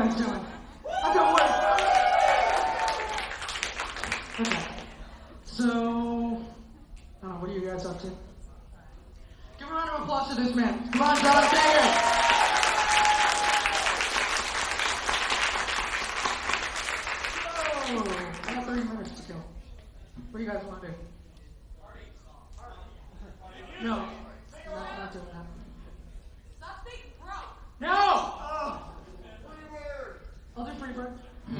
guys doing? I'm doing well. Okay. So, what are you guys up to? Give a round of applause to this man. Come on, John Sager. Oh, I got 30 minutes to kill. What do you guys want to do? No, not doing that. Stop being broke. No! I'll do Freebird.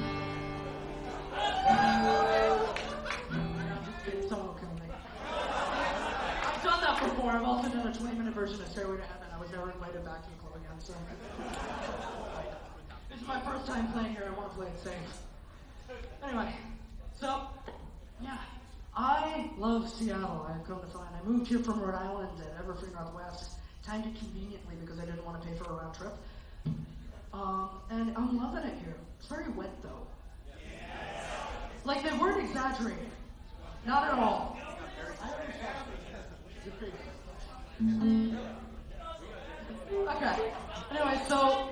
Someone will kill me. I've done that before. I've also done a 20-minute version of Stairway to Heaven. I was never invited back to the club again, so. This is my first time playing here. I want to play it safe. Anyway, so, yeah. I love Seattle, I've come to find. I moved here from Rhode Island at Everfree Northwest, timed it conveniently because I didn't want to pay for a round trip. And I'm loving it here. It's very wet, though. Like, they weren't exaggerating. Not at all. Okay. Anyway, so...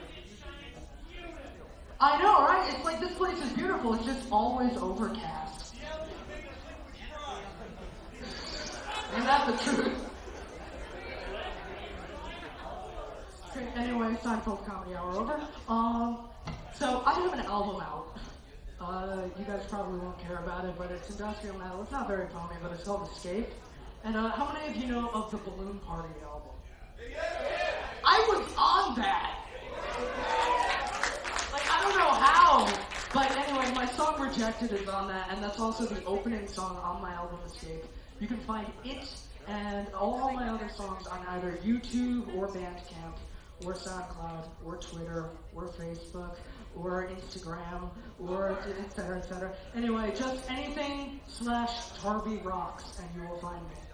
I know, right? It's like this place is beautiful. It's just always overcast. Isn't that the truth? Okay, anyway, Seinfeld Comedy Hour over. So I have an album out. You guys probably won't care about it, but it's industrial metal. It's not very pommy, but it's called Escape. And how many of you know of the Balloon Party album? I was on that! Like, I don't know how, but anyway, my song Rejected is on that, and that's also the opening song on my album Escape. You can find it and all my other songs on either YouTube or Bandcamp or SoundCloud or Twitter or Facebook or Instagram or et cetera, et cetera. Anyway, just anything /Tarby Rocks and you will find me.